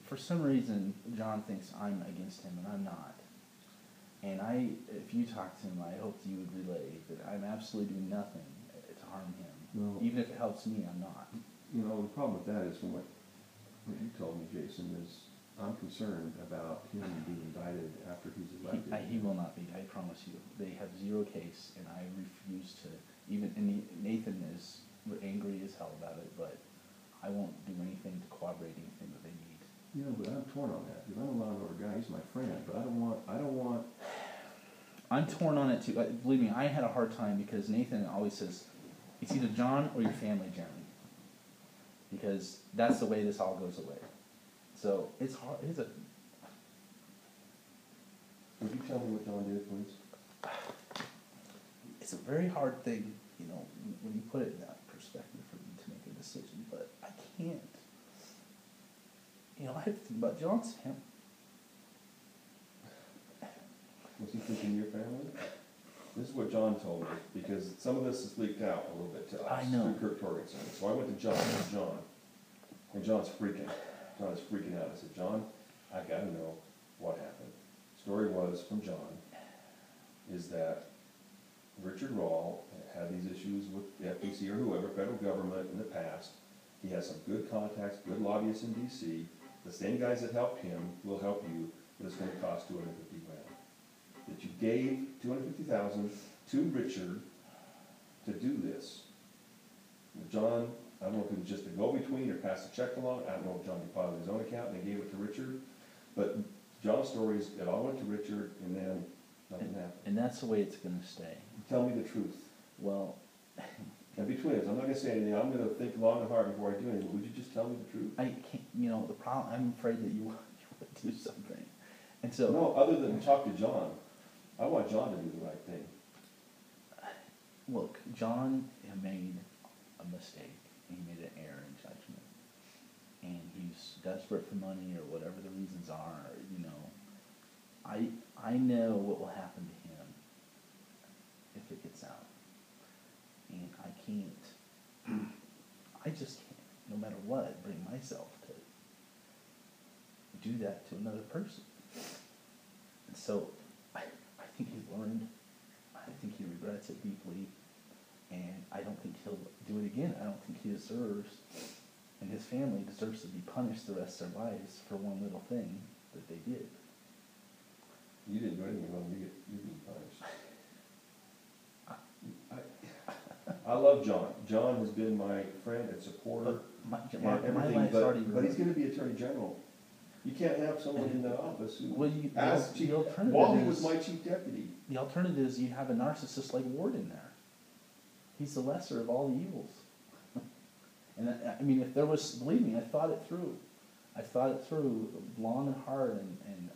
for some reason, John thinks I'm against him, and I'm not. And if you talk to him, I hope you would relay that I'm absolutely doing nothing to harm him. No. Even if it helps me, I'm not. You know, the problem with that is from what you told me, Jason, is I'm concerned about him being indicted after he's elected. He will not be, I promise you. They have zero case, and I refuse to, and Nathan is angry as hell about it, but I won't do anything to corroborate anything that they need. You know, but I'm torn on that, because I'm a law and order guy, he's my friend, but I don't want... I'm torn on it too. Believe me, I had a hard time because Nathan always says, it's either John or your family, Jeremy. Because that's the way this all goes away. So it's hard. Would you tell me what John did, please? It's a very hard thing, you know, when you put it in that perspective for me to make a decision. But I can't. You know, I have to think about John's family. Was he thinking your family? This is what John told me, because some of this has leaked out a little bit to us. I know. Through Kirk Torgensen. So I went to John, and John's freaking. John is freaking out. I said, John, I got to know what happened. Story was from John is that Richard Rawl had these issues with the FTC or whoever, federal government in the past. He has some good contacts, good lobbyists in D.C. The same guys that helped him will help you, but it's going to cost $250,000. That you gave $250,000 to Richard to do this. John, I don't know if it was just a go-between or pass the check along. I don't know if John deposited his own account and they gave it to Richard. But John's story is it all went to Richard and then nothing happened. And that's the way it's going to stay. Tell me the truth. Well, And between us, I'm not going to say anything. I'm going to think long and hard before I do anything. Would you just tell me the truth? I can't, you know, the problem, I'm afraid that you would do something. And so... No, other than talk to John. I want John to do the right thing. Look, John made a mistake. He made an error in judgment. And he's desperate for money or whatever the reasons are, you know. I know what will happen to him if it gets out. And I can't, I just can't, no matter what, bring myself to do that to another person. And so, I think he's learned, I think he regrets it deeply, and I don't think he'll do it again. I don't think he deserves, and his family deserves to be punished the rest of their lives for one little thing that they did. You didn't do anything wrong. You're being punished. I love John. John has been my friend and supporter My and life's everything, already but he's going to be Attorney General. You can't have someone in that office who asked chief, while he was my chief deputy. The alternative is you have a narcissist like Ward in there. He's the lesser of all the evils. And I mean, if there was, believe me, I thought it through. I thought it through long and hard, and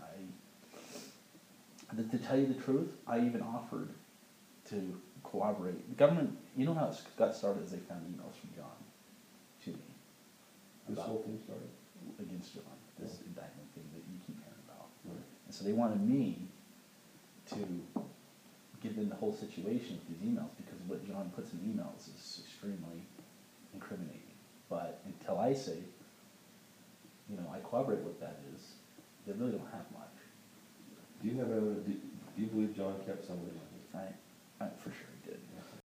to tell you the truth, I even offered to cooperate. The government, you know how it got started is they found emails from John to me. This whole thing started? Against John, this indictment thing that you keep hearing about. Right. And so they wanted me to give in the whole situation with these emails, because what John puts in emails is extremely incriminating. But until I say, you know, I corroborate what that is, they really don't have much. Do you have evidence? Do you believe John kept some of the money? For sure.